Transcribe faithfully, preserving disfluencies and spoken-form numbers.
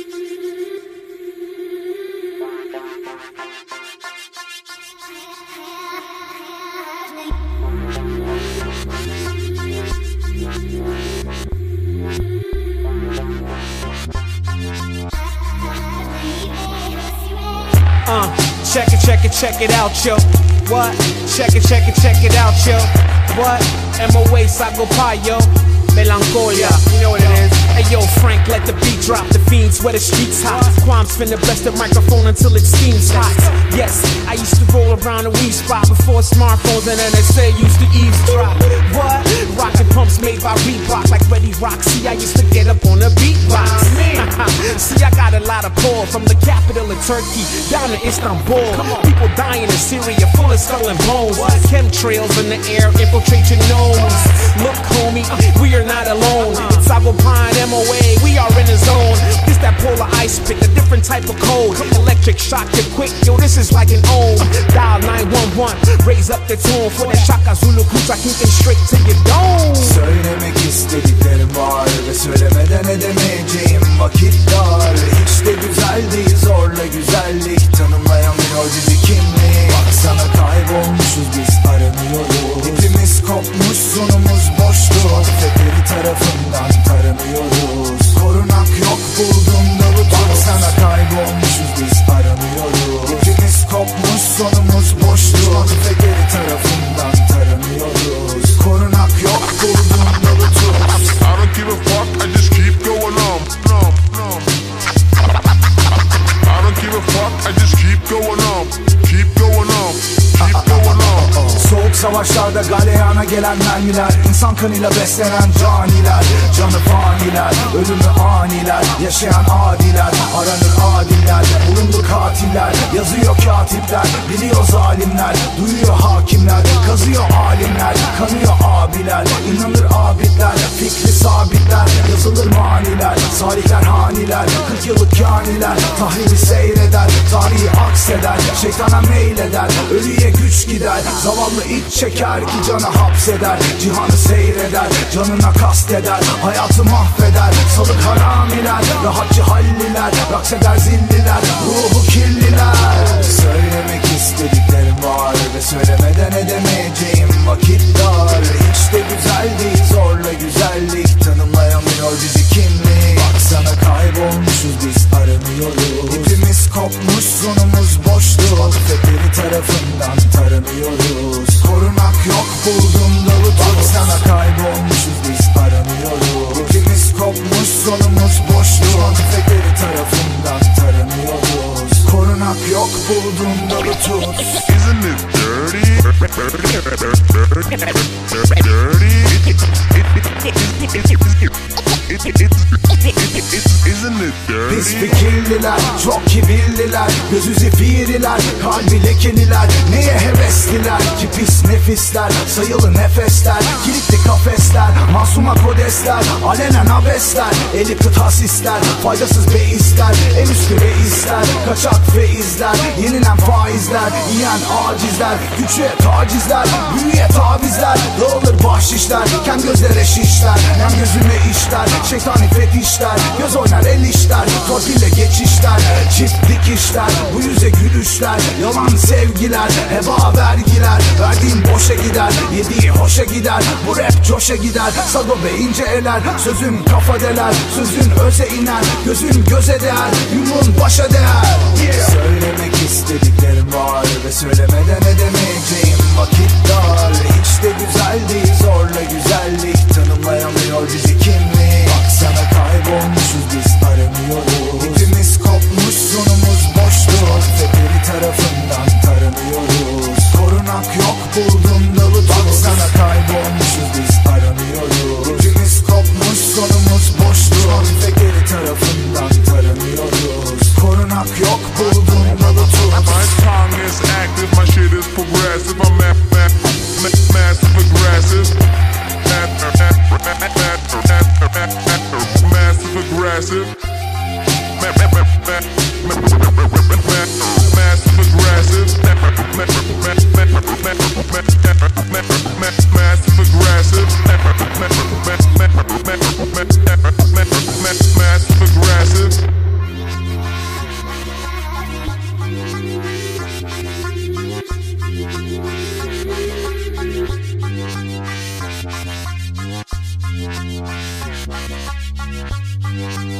Uh, check it, check it, check it out, yo. What? Check it, check it, check it out, yo. What? M O A Sago Payo. Melancholia, you know what it is. Hey yo, Frank, let the beat drop. The fiends where the streets hot. Quam's finna bless the microphone until it steams hot. Yes, I used to roll around the weed spot before smartphones and N S A used to eavesdrop. What? Rockin' pumps made by Reebok like Ready Rock. See, I used to get up on the beatbox. See, I got a lot of pull from the capital of Turkey down to Istanbul. People dying in Syria, full of skull and bones. Chemtrails in the air, infiltrate your nose. Look, homie, we are not alone. It's Agopine, M O A, we are in the zone. This that polar ice pick, a different type of code. Electric shock you quick, yo, this is like an ohm. Dial nine one one, raise up the tune for that Shaka Zulu Kuta, kicking straight to your dome. Söylemek istediklerim var ve söylemeden edemeyeceğim vakit dar. Hiç de güzel değil, zorla güzellik tanımlayamıyor bizi kimlik. Baksana kaybolmuşuz biz, aranıyoruz. Hepimiz kopmuş, sonumuz boştu. Teferi tarafından taranıyoruz. Korunak yok, buldum dalı tut. Baksana kaybolmuşuz biz, aranıyoruz. Hepimiz kopmuş, sonumuz boştu. Teferi tarafından taranıyoruz. Korunak yok, buldum dalı tut. I don't give a fuck, I just keep going on. No, no. I don't give a fuck, I just keep going on. Keep going on. Keep going on. Soğuk savaşlarda galeyana gelen mermiler, insan kanıyla beslenen caniler. Canı faniler, ölümü aniler. Yaşayan adiler, aranır adiller. Bulundu katiller, yazıyor katipler. Biliyor zalimler, duyuyor hakimler. Kazıyor alimler, kanıyor abiler. İnanır abidler, fikri sabitler. Yazılır maniler, salihler haniler. Kırk yıllık kaniler, tahriri seyreder. Tarihi akseder, şeytana meyleder. Ölüye güç gider, zavallı iç çeker ki canı hapseder. Cihanı seyreder, canına kasteder. Hayatı mahveder, salık haramiler. Rahatçı halliler, rakseder zilliler. Ruhu kirliler. Söylemek istediklerim var ve söylemeden edemeyeceğim vakit dar. Hiç de güzel değil, zorla güzellik tanımlayamıyor bizi kimlik. Baksana kaybolmuşuz biz, aranıyoruz. Hepimiz kopmuş, sonumuz boştu. Teferi tarafından taranıyoruz. Korunak yok, buldum dalı tut. Baksana kaybolmuşuz biz, aranıyoruz. Hepimiz kopmuş, sonumuz boştu. Teferi tarafından taranıyoruz. Korunak yok, buldum dalı tut. Isn't it dirty? Isn't it dirty? Pis fikirliler, çok kibirliler. Gözü zifiriler, kalbi lekeliler. Neye hevesliler ki pis nefisler. Sayılı nefesler, kilitli kafesler. Masuma kodesler, alenen abesler. Eli kıt hasisler, faydasız beisler. En üstü reisler, kaçak feizler. Yenilen faizler, yiyen acizler. Güçlüye tacizler, büyüye tavizler. Dağılır bahşişler, kem gözlere şişler. Nem gözüme işler, şeytani fetişler. Göz oynar el işler, torpille geçişler. Çift dikişler, bu yüze gülüşler. Yalan sevgiler, heba vergiler. Verdiğin boşa gider, yediği hoşa gider. Bu rap coşa gider, Sago beyince eler. Sözüm kafa deler, sözün öze iner. Gözün göze değer, yumruğun başa değer. Yeah. Söylemek istediklerim var ve söylemeden edemeyeceğim vakit dar. Hiç de güzel değil, zorla güzellik tanımlayamıyor bizi kimlik. Baksana kaybolmuşuz biz, aranıyoruz. Hepimiz kopmuş, sonumuz boştu. Teferi tarafından taranıyoruz. Korunak yok, buldum dalı tut. Baksana kaybolmuşuz biz, aranıyoruz. Hepimiz kopmuş, sonumuz boştu. Teferi tarafından taranıyoruz. Korunak yok, buldum dalı tut. My tongue is active, my shit is progressive. I'm ma ma ma massive aggressive. Massive aggressive. Massive aggressive. Massive aggressive. Massive aggressive. Yeah.